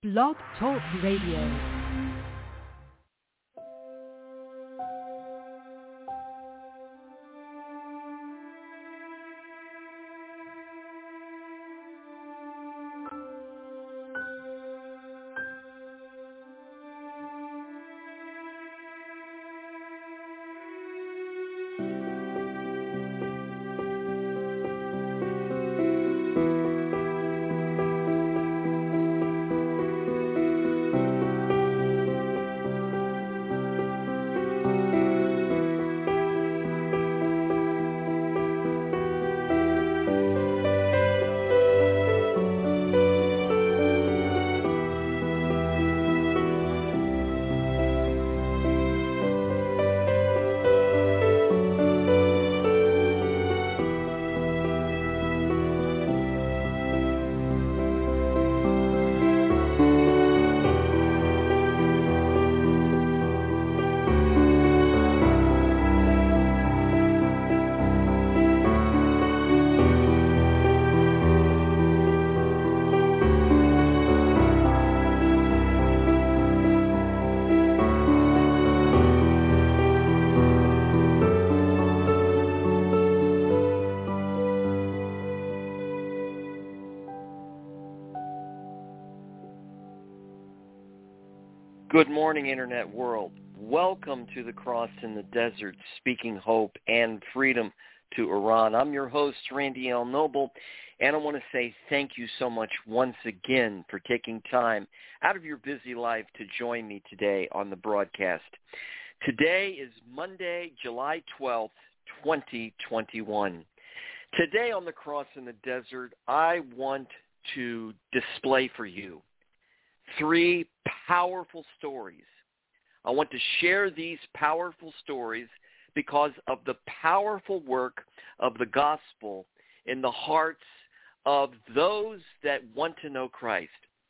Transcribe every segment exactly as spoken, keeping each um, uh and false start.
Blog Talk Radio. Good morning, Internet world. Welcome to the Cross in the Desert, speaking hope and freedom to Iran. I'm your host, Randy L. Noble, and I want to say thank you so much once again for taking time out of your busy life to join me today on the broadcast. Today is Monday, July twelfth, twenty twenty-one. Today on the Cross in the Desert, I want to display for you three powerful stories. I want to share these powerful stories because of the powerful work of the gospel in the hearts of those that want to know Christ.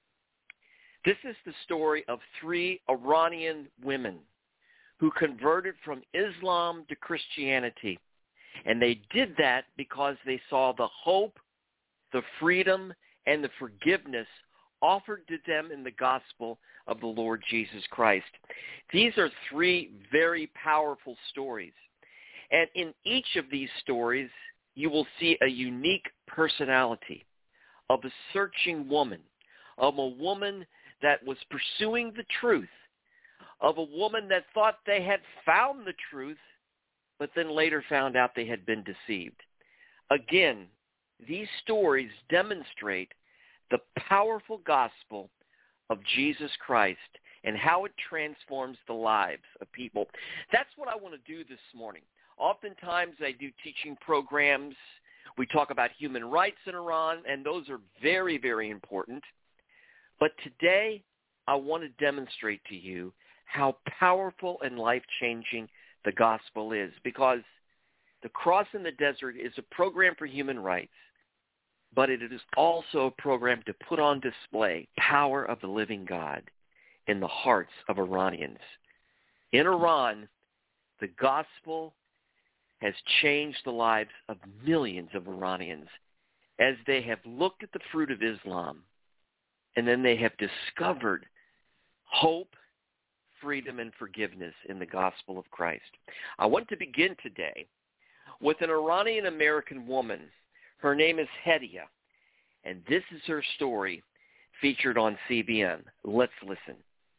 This is the story of three Iranian women who converted from Islam to Christianity. And they did that because they saw the hope, the freedom, and the forgiveness offered to them in the gospel of the Lord Jesus Christ. These are three very powerful stories. And in each of these stories, you will see a unique personality of a searching woman, of a woman that was pursuing the truth, of a woman that thought they had found the truth, but then later found out they had been deceived. Again, these stories demonstrate the powerful gospel of Jesus Christ and how it transforms the lives of people. That's what I want to do this morning. Oftentimes I do teaching programs. We talk about human rights in Iran, and those are very, very important. But today I want to demonstrate to you how powerful and life-changing the gospel is, because the Cross in the Desert is a program for human rights, but it is also a program to put on display power of the living God in the hearts of Iranians. In Iran, the gospel has changed the lives of millions of Iranians as they have looked at the fruit of Islam, and then they have discovered hope, freedom, and forgiveness in the gospel of Christ. I want to begin today with an Iranian-American woman. Her name is Hedia, and this is her story featured on C B N. Let's listen.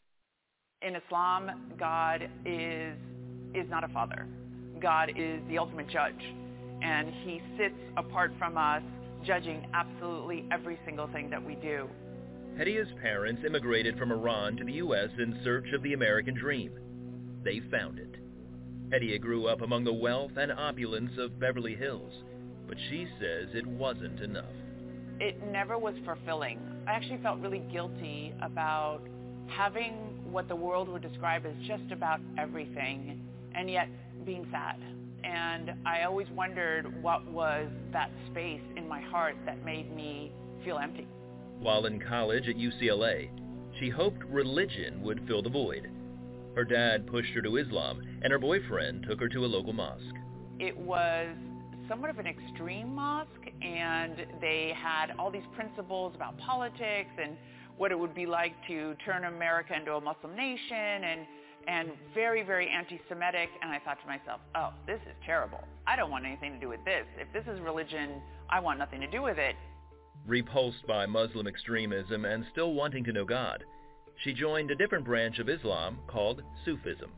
In Islam, God is is not a father. God is the ultimate judge, and he sits apart from us, judging absolutely every single thing that we do. Hedia's parents immigrated from Iran to the U S in search of the American dream. They found it. Hedia grew up among the wealth and opulence of Beverly Hills, but she says it wasn't enough. It never was fulfilling. I actually felt really guilty about having what the world would describe as just about everything, and yet being sad. And I always wondered what was that space in my heart that made me feel empty. While in college at U C L A, she hoped religion would fill the void. Her dad pushed her to Islam, and her boyfriend took her to a local mosque. It was somewhat of an extreme mosque, and they had all these principles about politics, and what it would be like to turn America into a Muslim nation, and and very, very anti-Semitic. And I thought to myself, oh, this is terrible. I don't want anything to do with this. If this is religion, I want nothing to do with it. Repulsed by Muslim extremism and still wanting to know God, she joined a different branch of Islam called Sufism.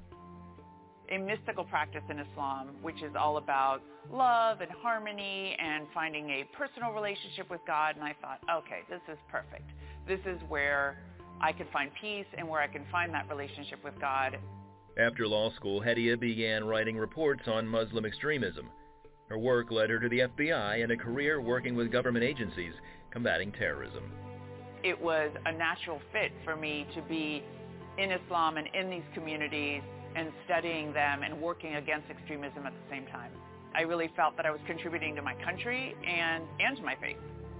A mystical practice in Islam, which is all about love and harmony and finding a personal relationship with God. And I thought, okay, this is perfect. This is where I can find peace and where I can find that relationship with God. After law school, Hediye began writing reports on Muslim extremism. Her work led her to the F B I and a career working with government agencies combating terrorism. It was a natural fit for me to be in Islam and in these communities and studying them and working against extremism at the same time. I really felt that I was contributing to my country and, and to my faith.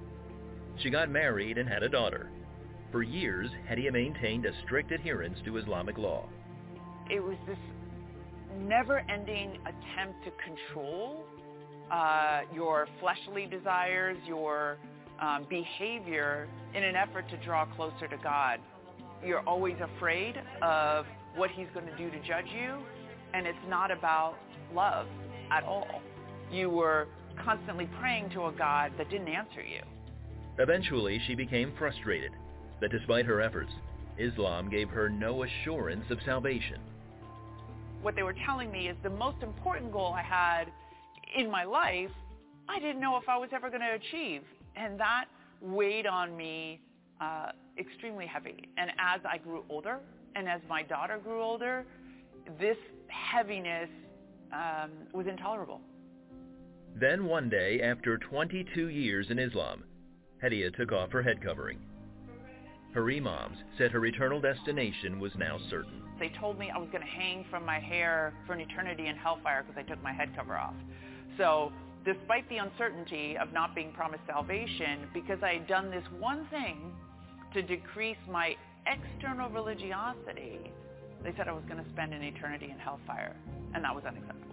She got married and had a daughter. For years, Hediye maintained a strict adherence to Islamic law. It was this never-ending attempt to control uh, your fleshly desires, your um, behavior in an effort to draw closer to God. You're always afraid of what he's going to do to judge you, and it's not about love at all. You were constantly praying to a God that didn't answer you. Eventually, she became frustrated that despite her efforts, Islam gave her no assurance of salvation. What they were telling me is the most important goal I had in my life, I didn't know if I was ever going to achieve. And that weighed on me uh, extremely heavy. And as I grew older, and as my daughter grew older, this heaviness um, was intolerable. Then one day, after twenty-two years in Islam, Hediye took off her head covering. Her imams said her eternal destination was now certain. They told me I was going to hang from my hair for an eternity in hellfire because I took my head cover off. So despite the uncertainty of not being promised salvation, because I had done this one thing to decrease my external religiosity, they said I was going to spend an eternity in hellfire, and that was unacceptable.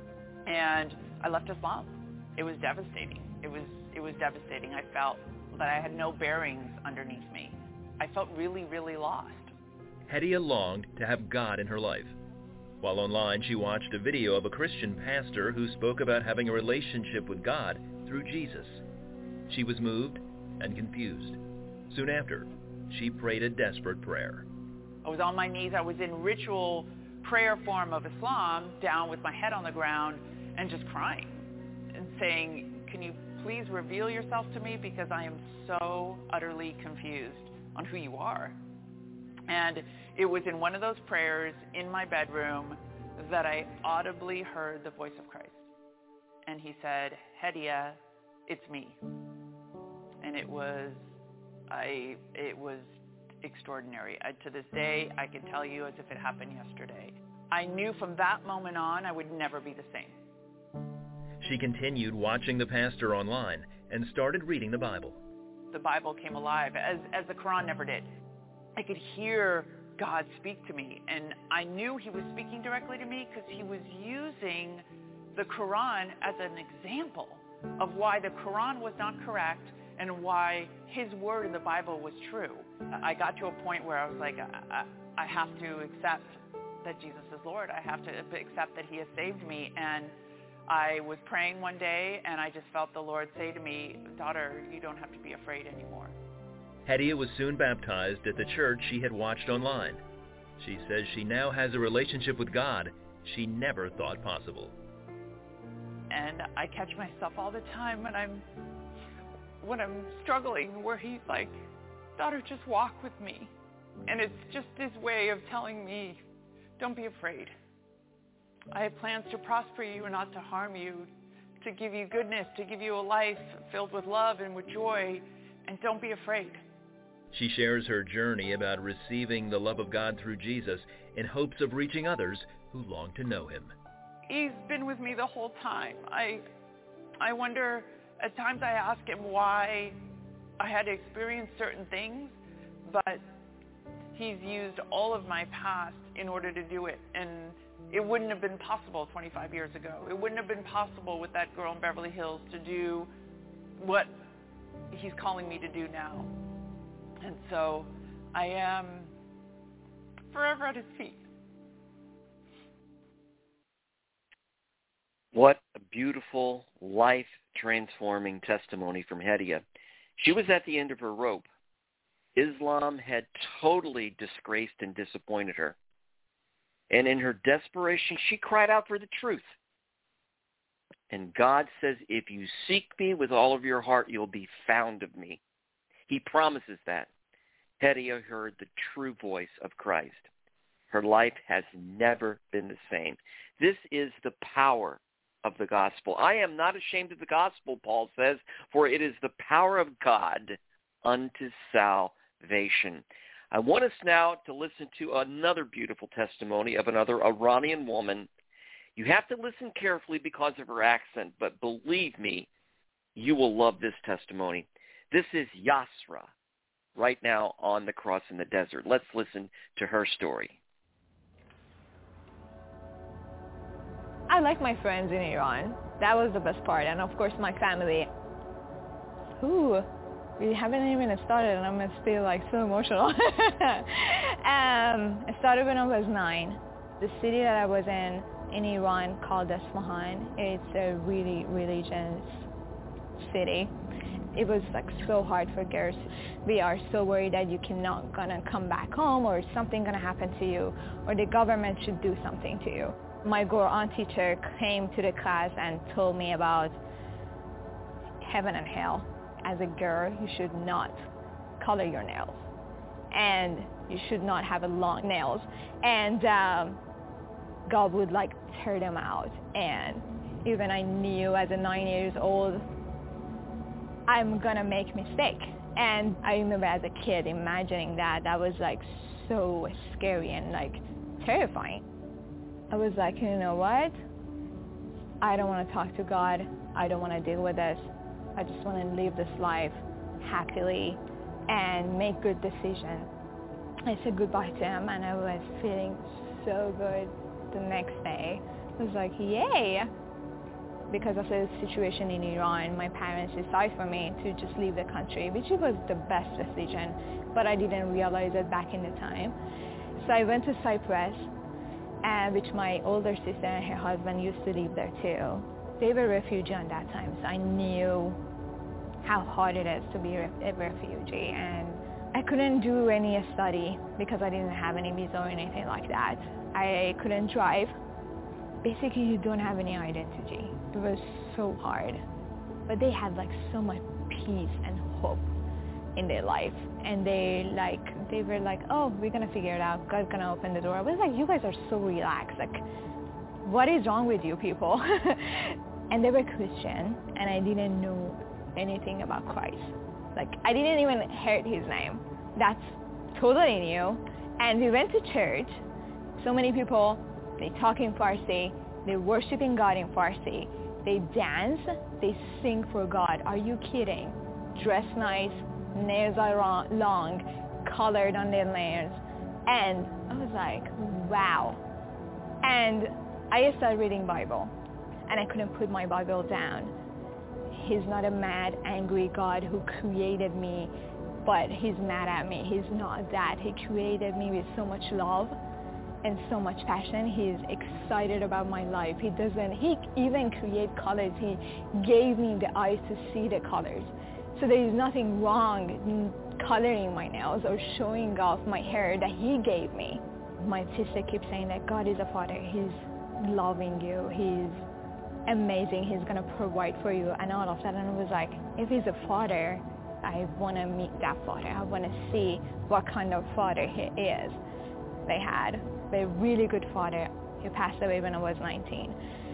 And I left Islam. It was devastating. It was, it was devastating. I felt that I had no bearings underneath me. I felt really, really lost. Hediye longed to have God in her life. While online, she watched a video of a Christian pastor who spoke about having a relationship with God through Jesus. She was moved and confused. Soon after, she prayed a desperate prayer. I was on my knees. I was in ritual prayer form of Islam, down with my head on the ground and just crying and saying, can you please reveal yourself to me, because I am so utterly confused on who you are. And it was in one of those prayers in my bedroom that I audibly heard the voice of Christ. And he said, Hediye, it's me. And it was, I, it was extraordinary. I, to this day, I can tell you as if it happened yesterday. I knew from that moment on I would never be the same. She continued watching the pastor online and started reading the Bible. The Bible came alive, as, as the Quran never did. I could hear God speak to me, and I knew he was speaking directly to me because he was using the Quran as an example of why the Quran was not correct and why his word in the Bible was true. I got to a point where I was like, I, I, I have to accept that Jesus is Lord. I have to accept that he has saved me. And I was praying one day, and I just felt the Lord say to me, daughter, you don't have to be afraid anymore. Hediye was soon baptized at the church she had watched online. She says she now has a relationship with God she never thought possible. And I catch myself all the time when I'm when I'm struggling, where he's like, daughter, just walk with me. And it's just his way of telling me, don't be afraid. I have plans to prosper you and not to harm you, to give you goodness, to give you a life filled with love and with joy, and don't be afraid. She shares her journey about receiving the love of God through Jesus in hopes of reaching others who long to know him. He's been with me the whole time. I, I wonder, at times I ask him why I had to experience certain things, but he's used all of my past in order to do it. And it wouldn't have been possible twenty-five years ago. It wouldn't have been possible with that girl in Beverly Hills to do what he's calling me to do now. And so I am forever at his feet. What a beautiful, life-transforming testimony from Hedia. She was at the end of her rope. Islam had totally disgraced and disappointed her. And in her desperation, she cried out for the truth. And God says, if you seek me with all of your heart, you'll be found of me. He promises that. Hedia heard the true voice of Christ. Her life has never been the same. This is the power of the gospel. I am not ashamed of the gospel, Paul says, for it is the power of God unto salvation. I want us now to listen to another beautiful testimony of another Iranian woman. You have to listen carefully because of her accent, but believe me, you will love this testimony. This is Yasra, right now on the cross in the desert. Let's listen to her story. I like my friends in Iran. That was the best part. And of course my family. Ooh, we haven't even started and I'm still like so emotional. um, I started when I was nine. The city that I was in, in Iran called Isfahan. It's a really religious city. It was like so hard for girls. We are so worried that you cannot gonna come back home or something gonna happen to you or the government should do something to you. My Quran teacher came to the class and told me about heaven and hell. As a girl, you should not color your nails. And you should not have a long nails. And um, God would like tear them out. And even I knew as a nine years old, I'm gonna make mistake. And I remember as a kid imagining that. That was like so scary and like terrifying. I was like, you know what? I don't want to talk to God. I don't want to deal with this. I just want to live this life happily and make good decisions. I said goodbye to him and I was feeling so good the next day. I was like, yay! Because of the situation in Iran, my parents decided for me to just leave the country, which was the best decision, but I didn't realize it back in the time. So I went to Cyprus, and which my older sister and her husband used to live there too. They were refugees at that time, so I knew how hard it is to be a refugee. And I couldn't do any study because I didn't have any visa or anything like that. I couldn't drive. Basically, you don't have any identity. It was so hard. But they had like so much peace and hope in their life. And they like they were like, oh, we're gonna figure it out. God's gonna open the door. I was like, you guys are so relaxed. Like, what is wrong with you people? And they were Christian, and I didn't know anything about Christ. Like, I didn't even hear his name. That's totally new. And we went to church. So many people, they talk in Farsi. They're worshiping God in Farsi. They dance. They sing for God. Are you kidding? Dress nice. Nails are long, colored on their nails. And I was like, wow. And I started reading Bible, and I couldn't put my Bible down. He's not a mad, angry God who created me, but he's mad at me. He's not that. He created me with so much love and so much passion. He's excited about my life. He doesn't, he even create colors. He gave me the eyes to see the colors. So there is nothing wrong in coloring my nails or showing off my hair that he gave me. My sister keeps saying that God is a father. He's loving you. He's amazing. He's going to provide for you and all of that. And I was like, if he's a father, I want to meet that father. I want to see what kind of father he is. They had a really good father. He passed away when I was nineteen.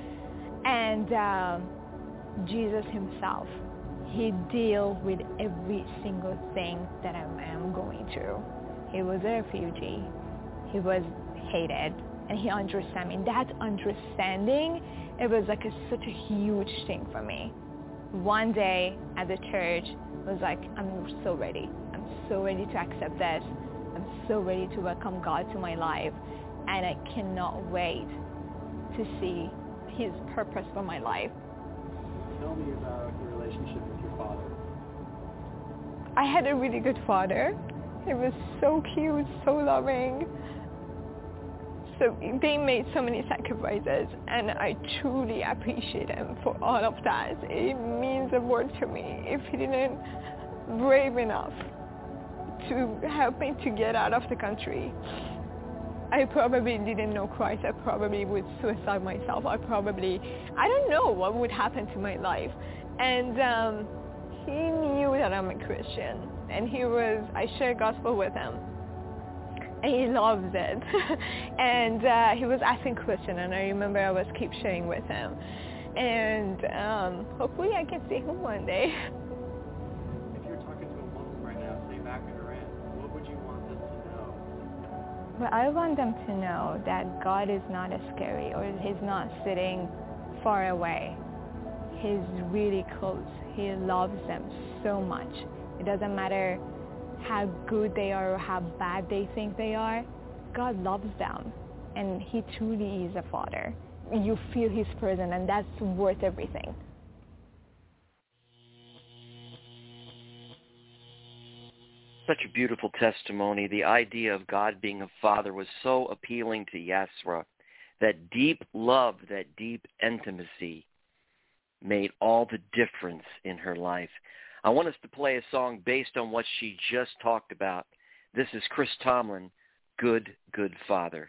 And um, Jesus himself, he deals with every single thing that I am going through. He was a refugee. He was hated, and he understood me. That understanding, it was like a, such a huge thing for me. One day at the church, I was like, I'm so ready. I'm so ready to accept this. I'm so ready to welcome God to my life, and I cannot wait to see his purpose for my life. Tell me about your relationship with your father. I had a really good father. He was so cute, so loving. So they made so many sacrifices, and I truly appreciate him for all of that. It means a word to me. If he didn't brave enough to help me to get out of the country, I probably didn't know Christ. I probably would suicide myself. I probably, I don't know what would happen to my life. And um, he knew that I'm a Christian, and he was, I shared gospel with him, and he loves it. And uh, he was asking questions, and I remember I was keep sharing with him. And um, hopefully I can see him one day. If you're talking to a Muslim right now, say back in Iran, what would you want them to know? Well, I want them to know that God is not as scary, or he's not sitting far away. He's really close. He loves them so much. It doesn't matter how good they are or how bad they think they are. God loves them, and he truly is a father. You feel his presence, and that's worth everything. Such a beautiful testimony. The idea of God being a father was so appealing to Yasra. That deep love, that deep intimacy made all the difference in her life. I want us to play a song based on what she just talked about. This is Chris Tomlin, Good, Good Father.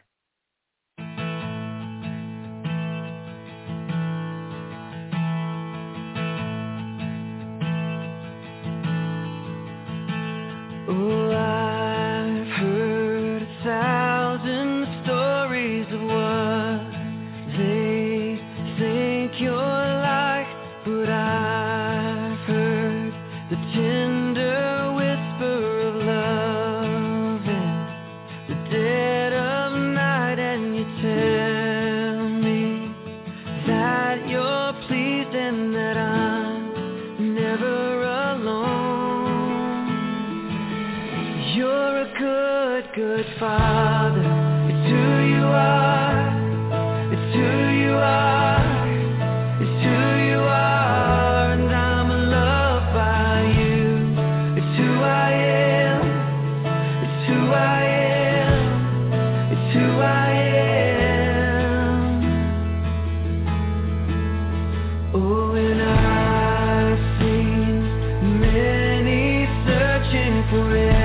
Oh, I've heard a thousand stories of what they think you're like, but I've heard the tender whisper of love in the dead of night, and you tell me that you're pleased and that I'm never alone. You're a good, good father. It's who you are. It's who you are. It's who you are. And I'm loved by you. It's who I am. It's who I am. It's who I am. Oh, and I've seen many searching for it.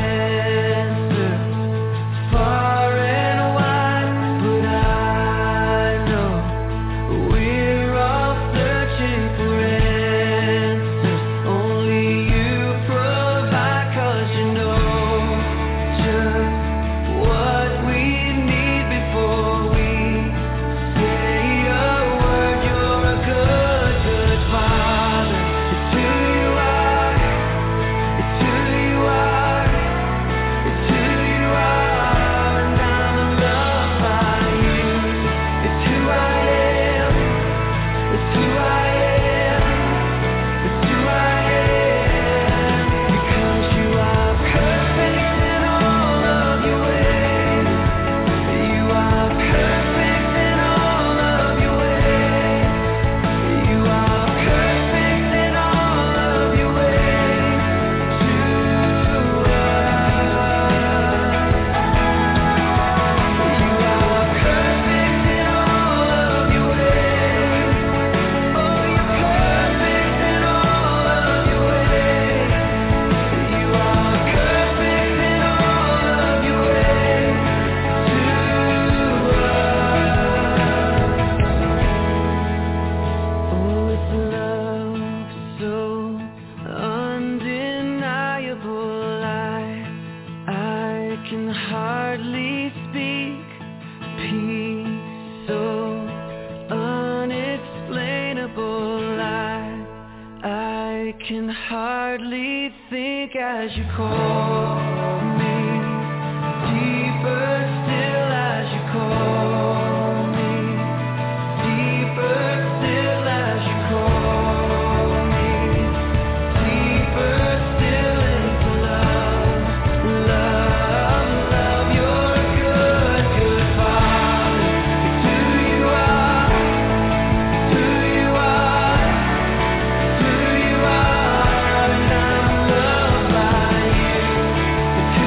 It's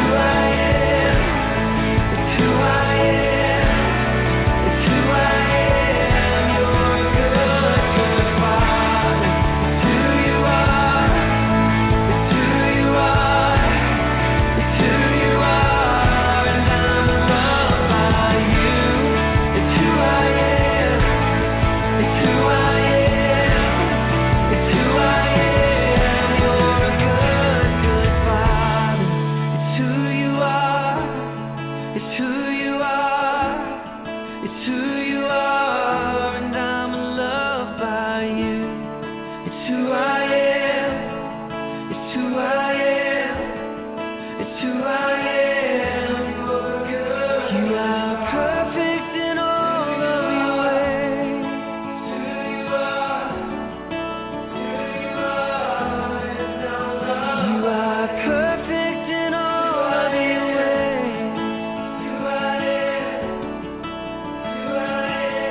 It's who you are. It's who you are. And I'm loved by you. It's who I am. It's who I am. It's who I am. You are perfect in all of your ways. It's who you are. It's who you are. And I'm loved. You are perfect in all of your ways. It's who I am. It's who I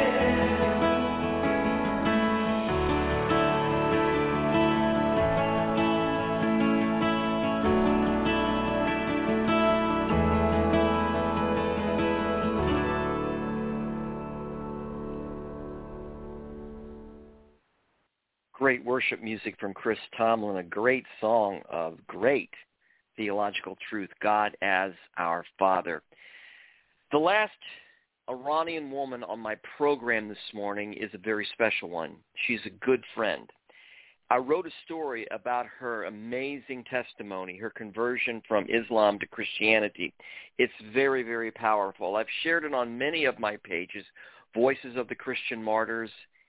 Great worship music from Chris Tomlin, a great song of great theological truth, God as our Father. The last Iranian woman on my program this morning is a very special one. She's a good friend. I wrote a story about her amazing testimony, her conversion from Islam to Christianity. It's very, very powerful. I've shared it on many of my pages. Voices of the Christian Martyrs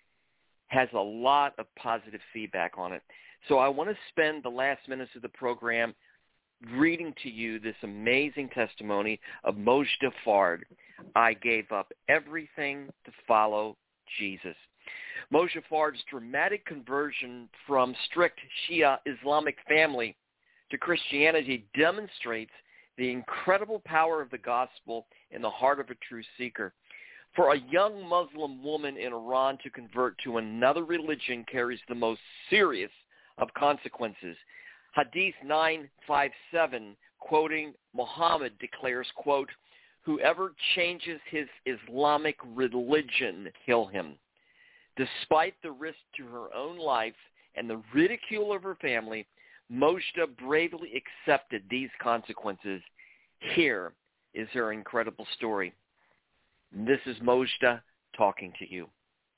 has a lot of positive feedback on it. So I want to spend the last minutes of the program reading to you this amazing testimony of Mojdeh Fard. I gave up everything to follow Jesus. Mojdeh Fard's dramatic conversion from strict Shia Islamic family to Christianity demonstrates the incredible power of the gospel in the heart of a true seeker. For a young Muslim woman in Iran to convert to another religion carries the most serious of consequences. Hadith nine fifty-seven, quoting Muhammad, declares, quote, "Whoever changes his Islamic religion, kill him." Despite the risk to her own life and the ridicule of her family, Mojdeh bravely accepted these consequences. Here is her incredible story. This is Mojdeh talking to you.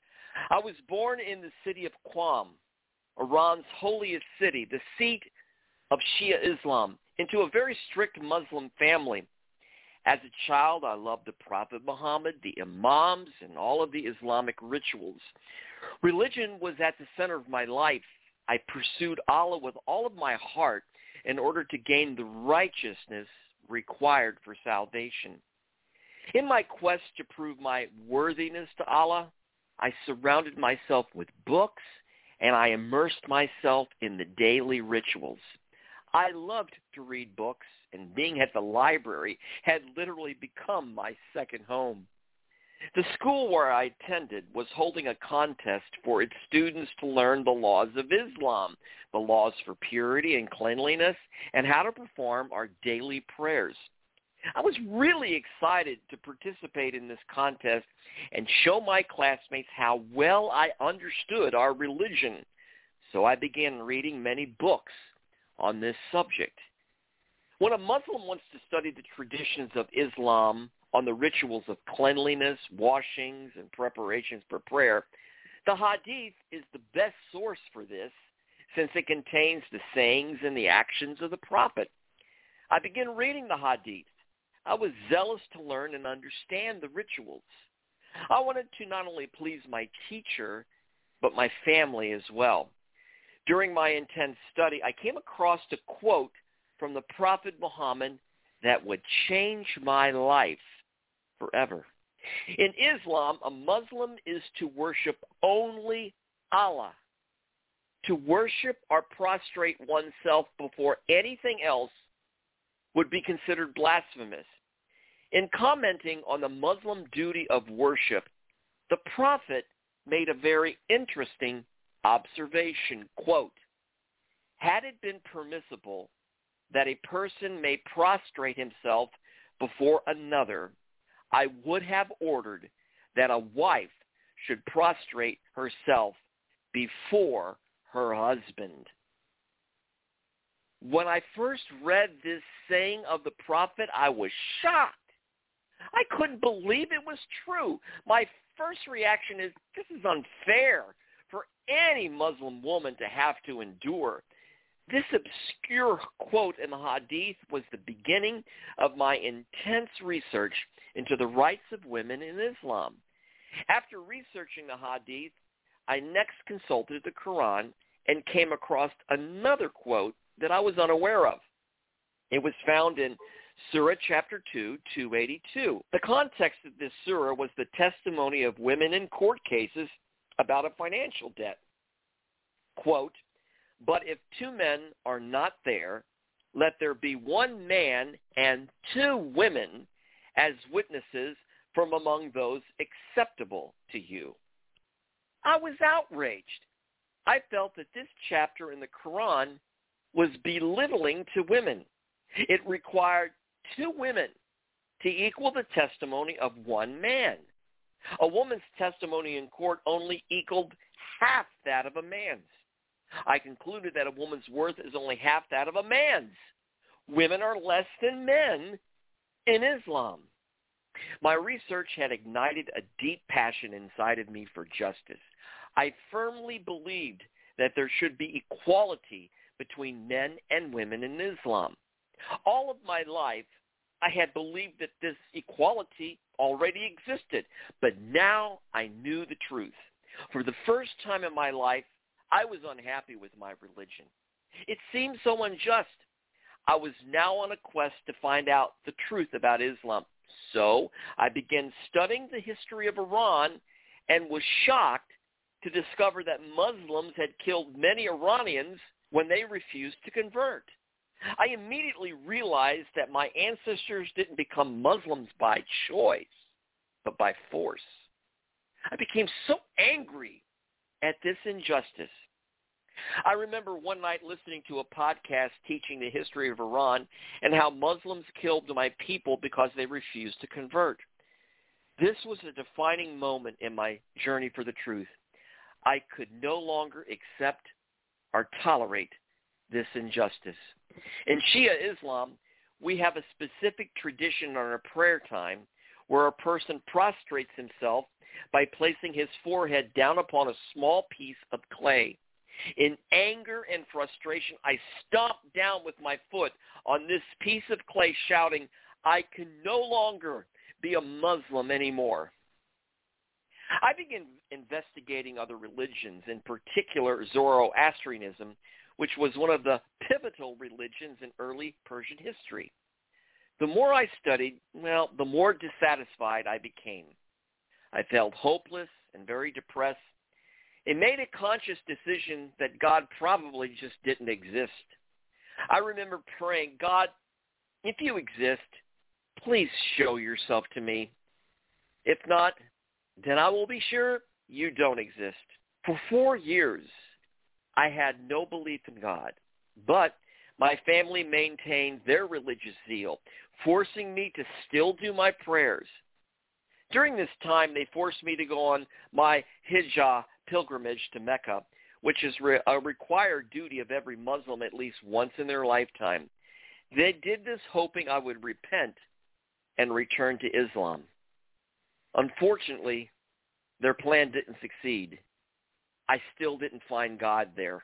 I was born in the city of Qom, Iran's holiest city, the seat of Shia Islam, into a very strict Muslim family. As a child, I loved the Prophet Muhammad, the Imams, and all of the Islamic rituals. Religion was at the center of my life. I pursued Allah with all of my heart in order to gain the righteousness required for salvation. In my quest to prove my worthiness to Allah, I surrounded myself with books and I immersed myself in the daily rituals. I loved to read books, and being at the library had literally become my second home. The school where I attended was holding a contest for its students to learn the laws of Islam, the laws for purity and cleanliness, and how to perform our daily prayers. I was really excited to participate in this contest and show my classmates how well I understood our religion. So I began reading many books on this subject. When a Muslim wants to study the traditions of Islam on the rituals of cleanliness, washings, and preparations for prayer, the Hadith is the best source for this, since it contains the sayings and the actions of the Prophet. I began reading the Hadith. I was zealous to learn and understand the rituals. I wanted to not only please my teacher, but my family as well. During my intense study, I came across a quote from the Prophet Muhammad that would change my life forever. In Islam, a Muslim is to worship only Allah. To worship or prostrate oneself before anything else would be considered blasphemous. In commenting on the Muslim duty of worship, the Prophet made a very interesting observation, quote, "Had it been permissible that a person may prostrate himself before another, I would have ordered that a wife should prostrate herself before her husband." When I first read this saying of the Prophet, I was shocked. I couldn't believe it was true. My first reaction is, this is unfair for any Muslim woman to have to endure. This obscure quote in the Hadith was the beginning of my intense research into the rights of women in Islam. After researching the Hadith, I next consulted the Quran and came across another quote that I was unaware of. It was found in Surah chapter two, two eighty-two. The context of this surah was the testimony of women in court cases about a financial debt. Quote, "But if two men are not there, let there be one man and two women as witnesses from among those acceptable to you." I was outraged. I felt that this chapter in the Quran was belittling to women. It required two women to equal the testimony of one man. A woman's testimony in court only equaled half that of a man's. I concluded that a woman's worth is only half that of a man's. Women are less than men in Islam. My research had ignited a deep passion inside of me for justice. I firmly believed that there should be equality between men and women in Islam. All of my life, I had believed that this equality already existed, but now I knew the truth. For the first time in my life, I was unhappy with my religion. It seemed so unjust. I was now on a quest to find out the truth about Islam. So I began studying the history of Iran and was shocked to discover that Muslims had killed many Iranians when they refused to convert. I immediately realized that my ancestors didn't become Muslims by choice, but by force. I became so angry at this injustice. I remember one night listening to a podcast teaching the history of Iran and how Muslims killed my people because they refused to convert. This was a defining moment in my journey for the truth. I could no longer accept or tolerate this injustice. In Shia Islam, we have a specific tradition on our prayer time where a person prostrates himself by placing his forehead down upon a small piece of clay. In anger and frustration, I stomped down with my foot on this piece of clay, shouting, "I can no longer be a Muslim anymore." I began investigating other religions, in particular Zoroastrianism, which was one of the pivotal religions in early Persian history. The more I studied, well, the more dissatisfied I became. I felt hopeless and very depressed. It made a conscious decision that God probably just didn't exist. I remember praying, "God, if you exist, please show yourself to me. If not, then I will be sure you don't exist." For four years, I had no belief in God, but my family maintained their religious zeal, forcing me to still do my prayers. During this time, they forced me to go on my Hijjah pilgrimage to Mecca, which is re- a required duty of every Muslim at least once in their lifetime. They did this hoping I would repent and return to Islam. Unfortunately, their plan didn't succeed. I still didn't find God there.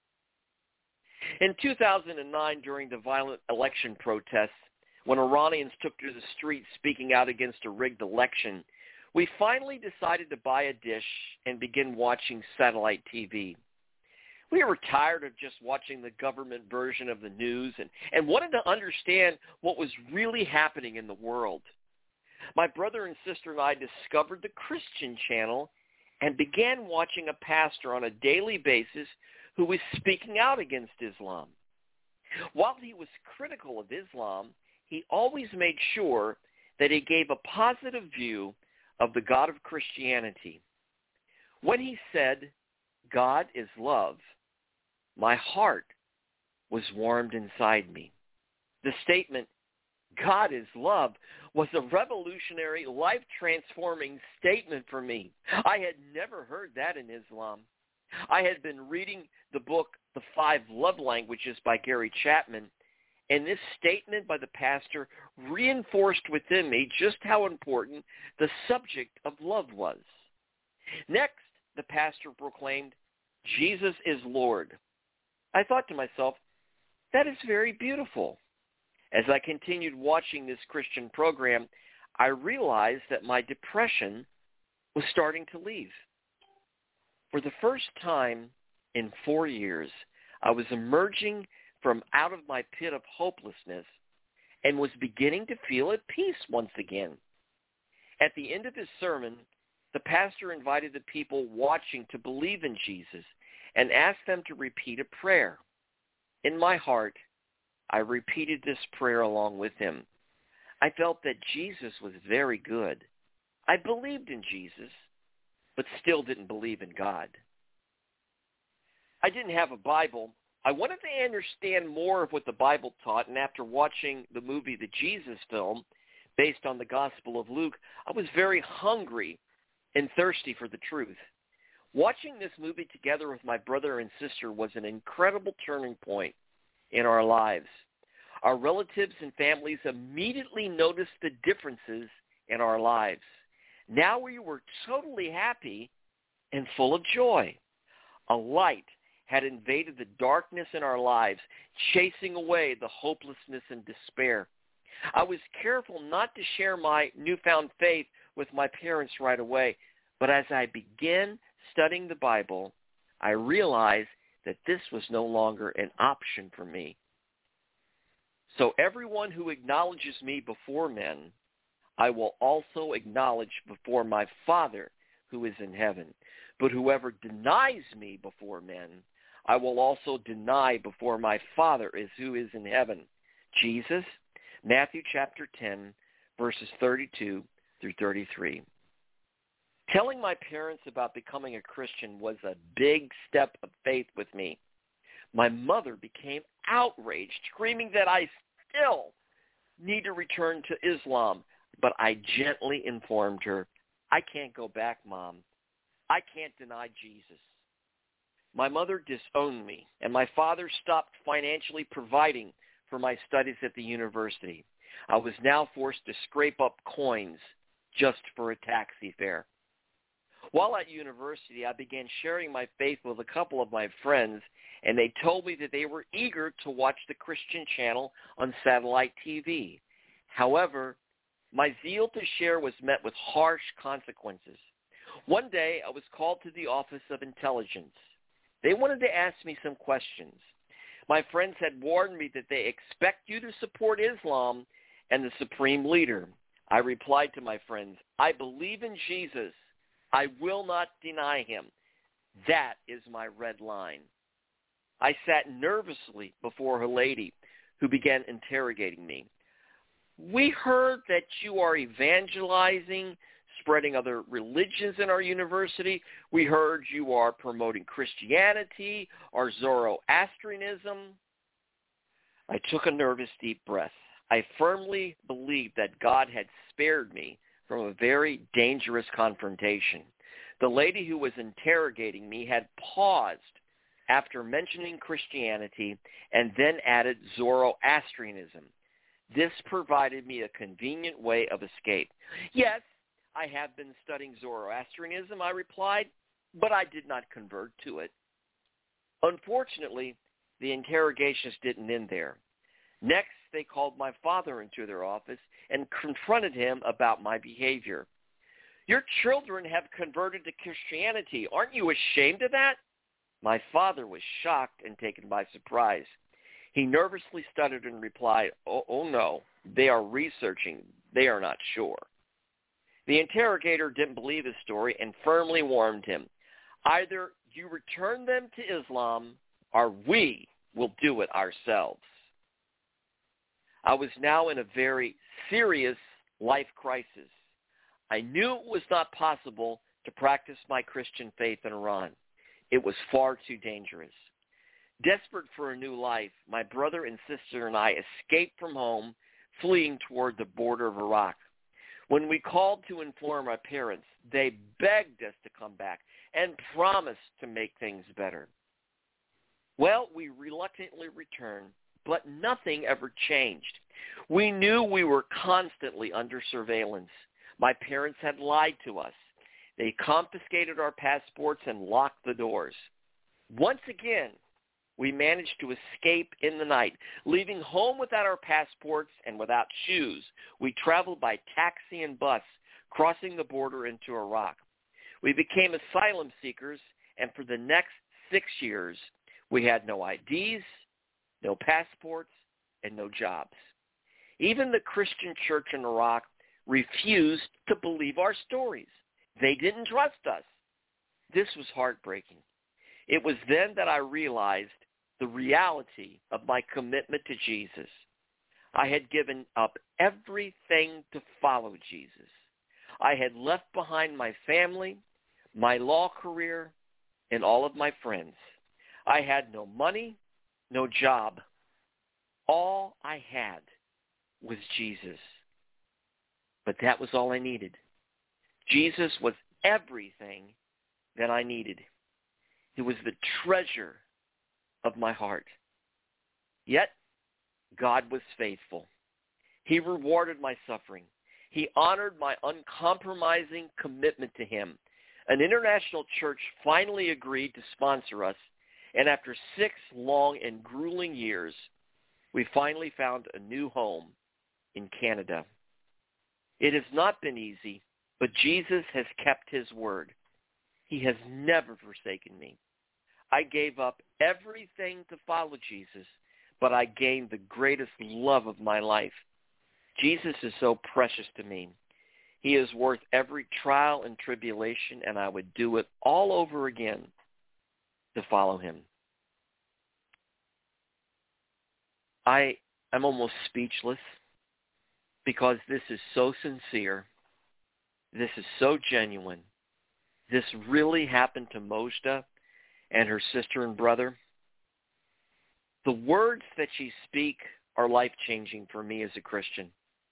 In two thousand nine, during the violent election protests, when Iranians took to the streets speaking out against a rigged election, we finally decided to buy a dish and begin watching satellite T V. We were tired of just watching the government version of the news and, and wanted to understand what was really happening in the world. My brother and sister and I discovered the Christian channel and began watching a pastor on a daily basis who was speaking out against Islam. While he was critical of Islam, he always made sure that he gave a positive view of the God of Christianity. When he said, "God is love," my heart was warmed inside me. The statement, "God is love," was a revolutionary, life-transforming statement for me. I had never heard that in Islam. I had been reading the book, The Five Love Languages by Gary Chapman, and this statement by the pastor reinforced within me just how important the subject of love was. Next, the pastor proclaimed, "Jesus is Lord." I thought to myself, That is very beautiful. As I continued watching this Christian program, I realized that my depression was starting to leave. For the first time in four years, I was emerging from out of my pit of hopelessness and was beginning to feel at peace once again. At the end of his sermon, the pastor invited the people watching to believe in Jesus and asked them to repeat a prayer. In my heart, I repeated this prayer along with him. I felt that Jesus was very good. I believed in Jesus, but still didn't believe in God. I didn't have a Bible. I wanted to understand more of what the Bible taught, and after watching the movie The Jesus Film, based on the Gospel of Luke, I was very hungry and thirsty for the truth. Watching this movie together with my brother and sister was an incredible turning point in our lives. Our relatives and families immediately noticed the differences in our lives. Now we were totally happy and full of joy. A light had invaded the darkness in our lives, chasing away the hopelessness and despair. I was careful not to share my newfound faith with my parents right away, but as I began studying the Bible, I realized that this was no longer an option for me. So everyone who acknowledges me before men, I will also acknowledge before my Father who is in heaven. But whoever denies me before men, I will also deny before my Father is who is in heaven. Jesus, Matthew chapter ten, verses thirty-two through thirty-three. Telling my parents about becoming a Christian was a big step of faith with me. My mother became outraged, screaming that I still need to return to Islam. But I gently informed her, I can't go back, Mom. I can't deny Jesus. My mother disowned me, and my father stopped financially providing for my studies at the university. I was now forced to scrape up coins just for a taxi fare. While at university, I began sharing my faith with a couple of my friends, and they told me that they were eager to watch the Christian channel on satellite T V. However, my zeal to share was met with harsh consequences. One day, I was called to the Office of Intelligence. They wanted to ask me some questions. My friends had warned me that they expect you to support Islam and the supreme leader. I replied to my friends, I believe in Jesus. I will not deny him. That is my red line. I sat nervously before a lady who began interrogating me. We heard that you are evangelizing, spreading other religions in our university. We heard you are promoting Christianity or Zoroastrianism. I took a nervous, deep breath. I firmly believed that God had spared me from a very dangerous confrontation. The lady who was interrogating me had paused after mentioning Christianity and then added Zoroastrianism. This provided me a convenient way of escape. Yes, I have been studying Zoroastrianism, I replied, but I did not convert to it. Unfortunately, the interrogations didn't end there. Next, they called my father into their office and confronted him about my behavior. Your children have converted to Christianity. Aren't you ashamed of that? My father was shocked and taken by surprise. He nervously stuttered and replied, oh, oh no, they are researching. They are not sure. The interrogator didn't believe his story and firmly warned him, either you return them to Islam or we will do it ourselves. I was now in a very serious life crisis. I knew it was not possible to practice my Christian faith in Iran. It was far too dangerous. Desperate for a new life, my brother and sister and I escaped from home, fleeing toward the border of Iraq. When we called to inform our parents, they begged us to come back and promised to make things better. Well, we reluctantly returned, but nothing ever changed. We knew we were constantly under surveillance. My parents had lied to us. They confiscated our passports and locked the doors. Once again, we managed to escape in the night. Leaving home without our passports and without shoes, we traveled by taxi and bus, crossing the border into Iraq. We became asylum seekers, and for the next six years, we had no I Ds, no passports, and no jobs. Even the Christian church in Iraq refused to believe our stories. They didn't trust us. This was heartbreaking. It was then that I realized the reality of my commitment to Jesus. I had given up everything to follow Jesus. I had left behind my family, my law career, and all of my friends. I had no money, no job. All I had was Jesus. But that was all I needed. Jesus was everything that I needed. He was the treasure of my heart. Yet, God was faithful. He rewarded my suffering. He honored my uncompromising commitment to him. An international church finally agreed to sponsor us, and after six long and grueling years, we finally found a new home in Canada. It has not been easy, but Jesus has kept his word. He has never forsaken me. I gave up everything to follow Jesus, but I gained the greatest love of my life. Jesus is so precious to me. He is worth every trial and tribulation, and I would do it all over again to follow him. I am almost speechless because this is so sincere. This is so genuine. This really happened to Mojda and her sister and brother. The words that she speak are life-changing for me as a Christian.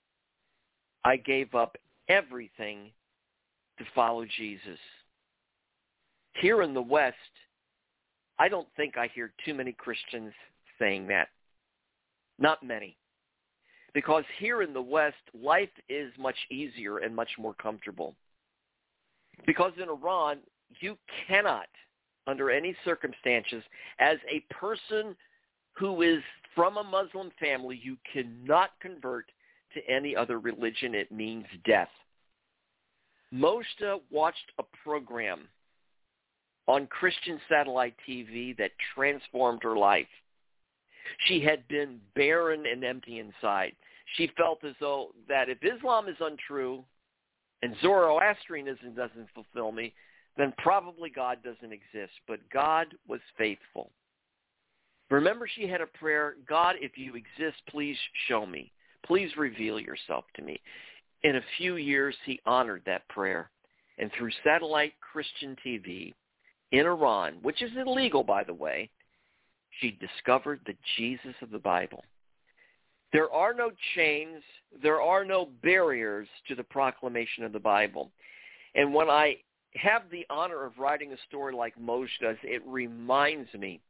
I gave up everything to follow Jesus. Here in the West, I don't think I hear too many Christians saying that. Not many. Because here in the West, life is much easier and much more comfortable. Because in Iran, you cannot, under any circumstances, as a person who is from a Muslim family, you cannot convert to any other religion. It means death. Mojda watched a program on Christian satellite T V that transformed her life. She had been barren and empty inside. She felt as though that if Islam is untrue and Zoroastrianism doesn't fulfill me, then probably God doesn't exist. But God was faithful. Remember, she had a prayer, God, if you exist, please show me. Please reveal yourself to me. In a few years, he honored that prayer. And through satellite Christian T V in Iran, which is illegal, by the way, she discovered the Jesus of the Bible. There are no chains. There are no barriers to the proclamation of the Bible. And when I have the honor of writing a story like Mojda's, it reminds me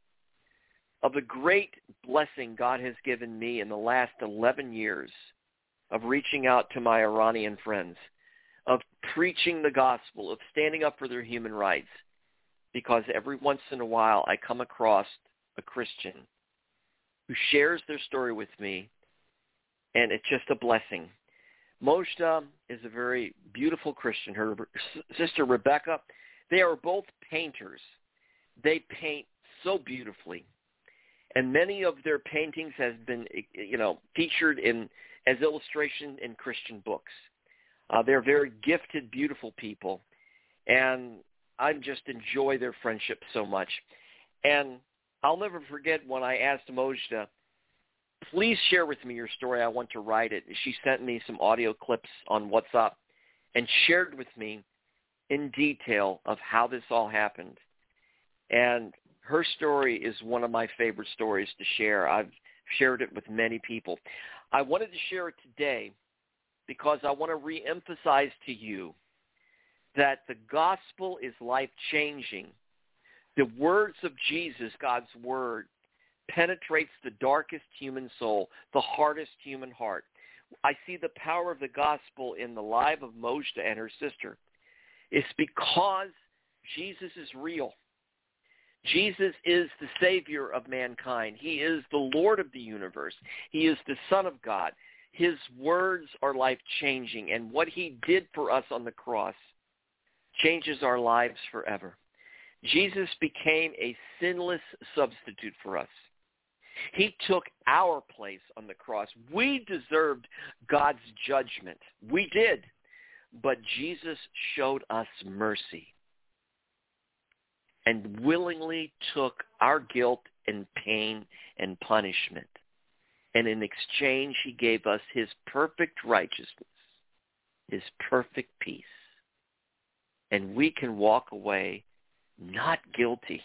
of the great blessing God has given me in the last eleven years of reaching out to my Iranian friends, of preaching the gospel, of standing up for their human rights, because every once in a while I come across a Christian who shares their story with me, and it's just a blessing. Mojda is a very beautiful Christian. Her sister Rebecca, they are both painters. They paint so beautifully. And many of their paintings have been, you know, featured in as illustration in Christian books. Uh, they're very gifted, beautiful people, and I just enjoy their friendship so much. And I'll never forget when I asked Mojda, please share with me your story. I want to write it. She sent me some audio clips on WhatsApp and shared with me in detail of how this all happened. And her story is one of my favorite stories to share. I've shared it with many people. I wanted to share it today because I want to reemphasize to you that the gospel is life-changing. The words of Jesus, God's word, penetrates the darkest human soul, the hardest human heart. I see the power of the gospel in the life of Mojda and her sister. It's because Jesus is real. Jesus is the Savior of mankind. He is the Lord of the universe. He is the Son of God. His words are life-changing, and what he did for us on the cross changes our lives forever. Jesus became a sinless substitute for us. He took our place on the cross. We deserved God's judgment. We did. But Jesus showed us mercy and willingly took our guilt and pain and punishment. And in exchange, he gave us his perfect righteousness, his perfect peace. And we can walk away not guilty.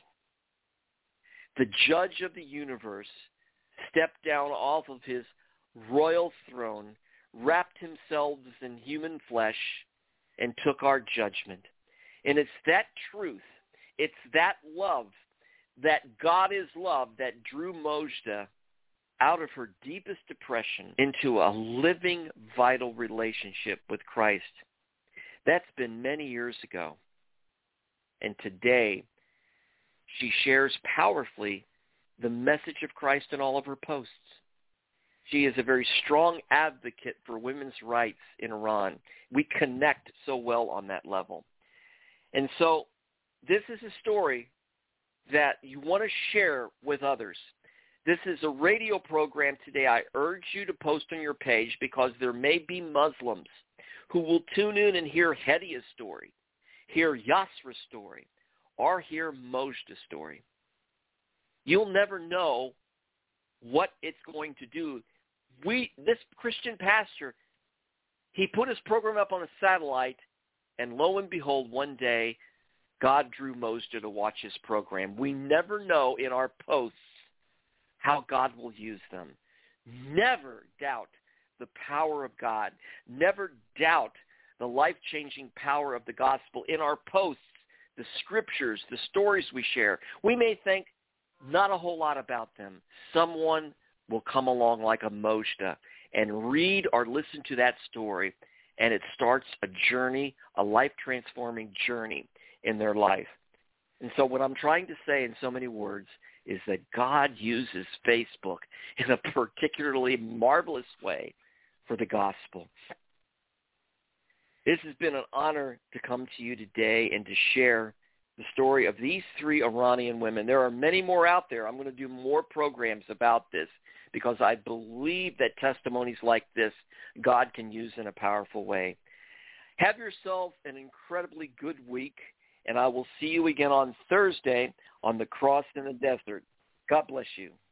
The judge of the universe stepped down off of his royal throne, wrapped himself in human flesh, and took our judgment. And it's that truth, it's that love, that God is love, that drew Mojda out of her deepest depression into a living, vital relationship with Christ. That's been many years ago. And today, she shares powerfully the message of Christ in all of her posts. She is a very strong advocate for women's rights in Iran. We connect so well on that level. And so this is a story that you want to share with others. This is a radio program today. I urge you to post on your page because there may be Muslims who will tune in and hear Hedia's story, hear Yasra's story, or hear Mojda's story. You'll never know what it's going to do. We, this Christian pastor, he put his program up on a satellite, and lo and behold, one day, God drew Mojda to watch his program. We never know in our posts how God will use them. Never doubt the power of God. Never doubt the life-changing power of the gospel in our posts, the scriptures, the stories we share. We may think not a whole lot about them. Someone will come along like a Mojda and read or listen to that story, and it starts a journey, a life-transforming journey in their life. And so what I'm trying to say in so many words is that God uses Facebook in a particularly marvelous way for the gospel. This has been an honor to come to you today and to share the story of these three Iranian women. There are many more out there. I'm going to do more programs about this because I believe that testimonies like this God can use in a powerful way. Have yourself an incredibly good week, and I will see you again on Thursday on the Cross in the Desert. God bless you.